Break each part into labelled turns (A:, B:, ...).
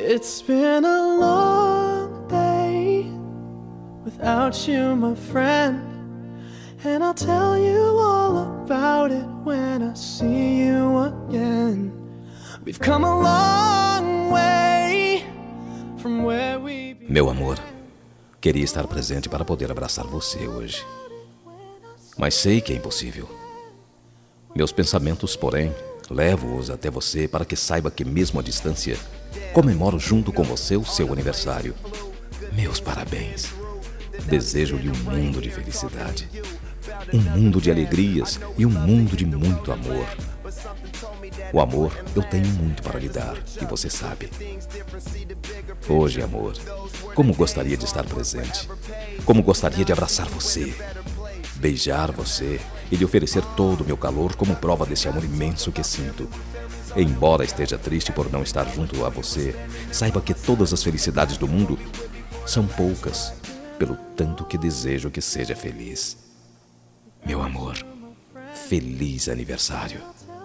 A: It's been a long day without you, my friend, and I'll tell you all about it when I see you again. We've come a long way from where we began.
B: Meu amor, queria estar presente para poder abraçar você hoje, mas sei que é impossível. Meus pensamentos, porém, levo-os até você para que saiba que mesmo à distância, comemoro junto com você o seu aniversário. Meus parabéns. Desejo-lhe um mundo de felicidade, um mundo de alegrias e um mundo de muito amor. O amor eu tenho muito para lhe dar, e você sabe. Hoje, amor, como gostaria de estar presente, como gostaria de abraçar você, beijar você e lhe oferecer todo o meu calor como prova desse amor imenso que sinto. Embora esteja triste por não estar junto a você, saiba que todas as felicidades do mundo são poucas, pelo tanto que desejo que seja feliz. Meu amor, feliz aniversário.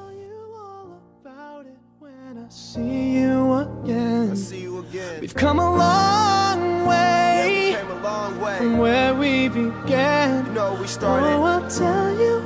A: See you again. We've come a long way from where we began. Oh, I'll tell you